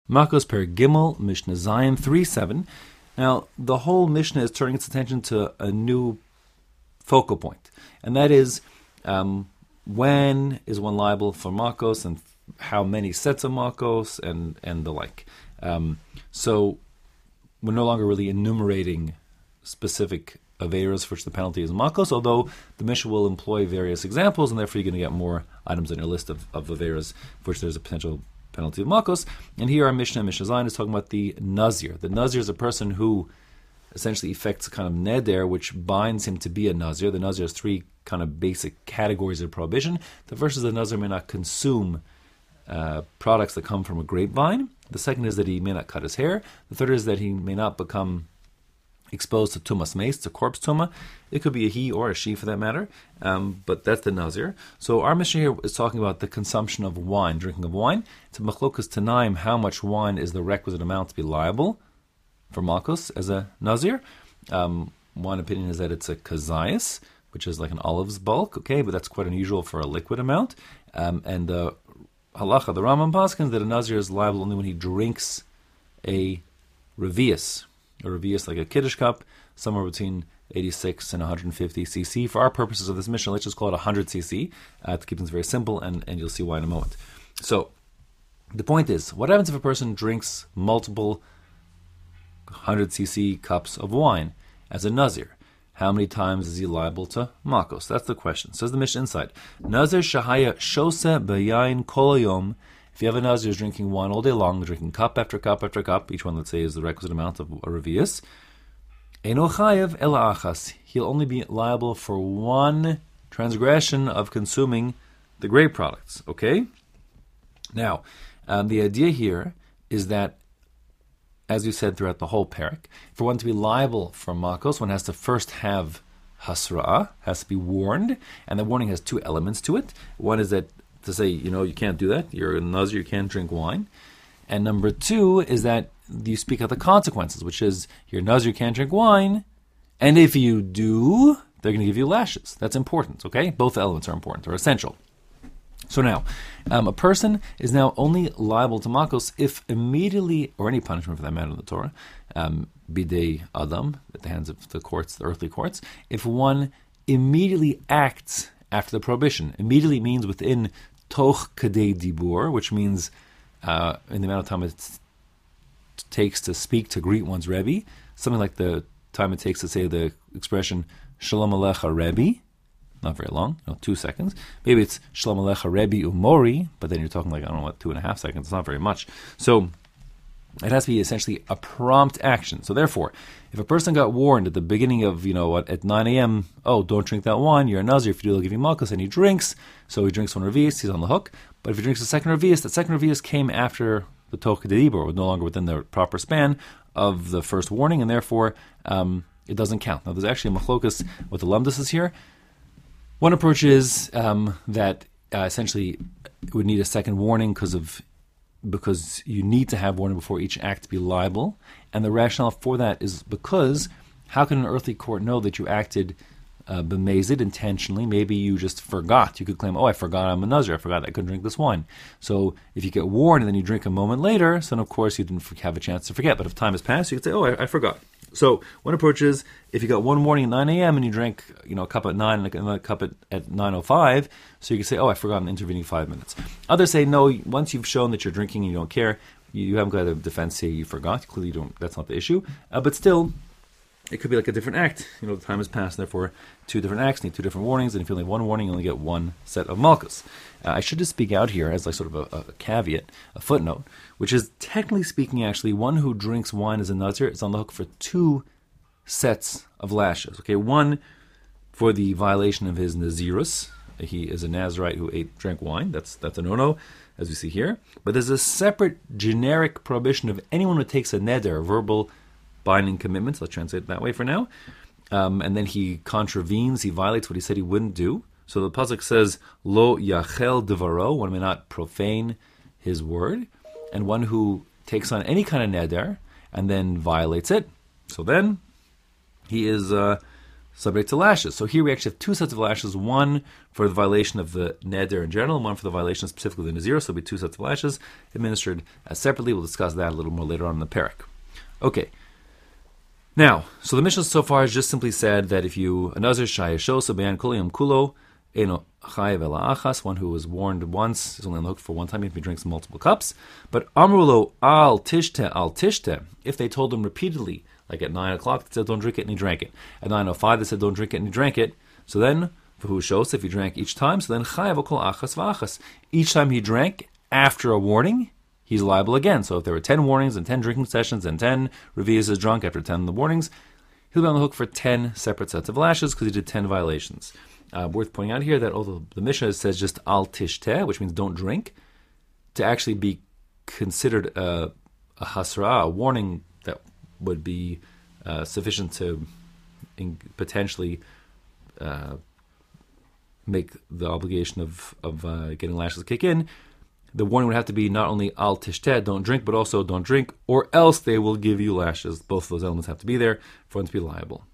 Makos per Gimel, Mishnah Zion 3:7. Now, the whole Mishnah is turning its attention to a new focal point, and that is when is one liable for Makos and how many sets of Makos and the like. So we're no longer really enumerating specific Averas for which the penalty is Makos, although the Mishnah will employ various examples, and therefore you're going to get more items on your list of Averas for which there's a potential penalty of Makos. And here our Mishnah Zion is talking about the Nazir. The Nazir is a person who essentially effects a kind of neder which binds him to be a Nazir. The Nazir has three kind of basic categories of prohibition. The first is the Nazir may not consume products that come from a grapevine. The second is that he may not cut his hair. The third is that he may not become exposed to tumas mace, to corpse tuma. It could be a he or a she for that matter, but that's the Nazir. So our Mishnah here is talking about the consumption of wine, drinking of wine. It's a machlokas tanaim, how much wine is the requisite amount to be liable for Makos as a Nazir. One opinion is that it's a kazayas, which is like an olive's bulk, okay, but that's quite unusual for a liquid amount. And the halacha, the Rambam paskins, that a Nazir is liable only when he drinks a revius. A revius like a kiddush cup, somewhere between 86 and 150 cc. For our purposes of this mission, let's just call it 100 cc to keep things very simple, and you'll see why in a moment. So the point is, what happens if a person drinks multiple 100 cc cups of wine as a Nazir? How many times is he liable to Makos? That's the question. Says the Mishnah inside. Nazir shahaya shose beyayin kol hayom. If you have a Nazir who's drinking wine all day long, drinking cup after cup after cup, each one, let's say, is the requisite amount of a revius, Eino chayev ela achas. He'll only be liable for one transgression of consuming the grape products. Okay? Now, the idea here is that, as we said throughout the whole parak, for one to be liable for Makos, one has to first have hasra'ah, has to be warned, and the warning has two elements to it. One is that to say, you can't do that, you're a Nazir, you can't drink wine. And number two is that you speak out the consequences, which is, you're a Nazir, you can't drink wine, and if you do, they're going to give you lashes. That's important, okay? Both elements are important, or essential. So now, a person is now only liable to Makos if immediately, or any punishment for that matter in the Torah, bidei Adam, at the hands of the courts, the earthly courts, if one immediately acts after the prohibition. Immediately means within toch kadei dibur, which means in the amount of time it takes to speak, to greet one's Rebbe, something like the time it takes to say the expression Shalom Alecha Rebbe, not very long, 2 seconds. Maybe it's Shalom Alecha Rebbe Umori, but then you're talking like, 2.5 seconds, it's not very much. So it has to be essentially a prompt action. So therefore, if a person got warned at the beginning of, at 9 a.m., don't drink that wine, you're a Nazir, if you do, they'll give you Malchus, and he drinks, so he drinks one Revius, he's on the hook. But if he drinks the second Revius, that second Revius came after the Toch Kedibor, was no longer within the proper span of the first warning, and therefore it doesn't count. Now, there's actually a machlokas with the Lumdus is here. One approach is that essentially it would need a second warning because you need to have warning before each act to be liable. And the rationale for that is because how can an earthly court know that you acted bemazed intentionally? Maybe you just forgot. You could claim, I forgot I'm a Nazir. I forgot I couldn't drink this wine. So if you get warned and then you drink a moment later, so then of course you didn't have a chance to forget. But if time has passed, you could say, I forgot. So one approach is, if you got one warning at 9 a.m. and you drank a cup at 9 and another cup at 9:05, so you can say, I forgot in intervening 5 minutes. Others say, no, once you've shown that you're drinking and you don't care, you haven't got a defense say you forgot. Clearly you don't, that's not the issue. But still, it could be like a different act. The time has passed, therefore two different acts need two different warnings, and if you only have one warning, you only get one set of malchus. I should just speak out here as like sort of a caveat, a footnote, which is technically speaking, actually, one who drinks wine as a Nazir is on the hook for two sets of lashes. Okay, one for the violation of his Nazirus. He is a Nazirite who drank wine. That's a no-no, as we see here. But there's a separate generic prohibition of anyone who takes a neder, a verbal binding commitment. Let's translate it that way for now. And then he contravenes, he violates what he said he wouldn't do. So the pasuk says, "Lo yachel devaro," one may not profane his word, and one who takes on any kind of neder and then violates it. So then he is subject to lashes. So here we actually have two sets of lashes, one for the violation of the neder in general, and one for the violation specifically of the nazir. So it'll be two sets of lashes administered separately. We'll discuss that a little more later on in the parak. Okay. Now, so the Mishnah so far has just simply said that if you a nazir shayashos be'an kuliyam kulo eno chayev ela achas, one who was warned once is only on the hook for one time if he drinks multiple cups. But amrulo al tishte, if they told him repeatedly, like at 9 o'clock, they said don't drink it, and he drank it. At 9:05, they said don't drink it, and he drank it. So then, for who shows if he drank each time, so then chayev kol achas v'achas. Each time he drank after a warning, he's liable again. So if there were 10 warnings and 10 drinking sessions and 10 revias is drunk after 10 of the warnings, he'll be on the hook for 10 separate sets of lashes because he did 10 violations. Worth pointing out here that although the Mishnah says just al tishteh, which means don't drink, to actually be considered a hasra, a warning that would be sufficient to potentially make the obligation of getting lashes kick in, the warning would have to be not only al tishteh, don't drink, but also don't drink, or else they will give you lashes. Both of those elements have to be there for them to be liable.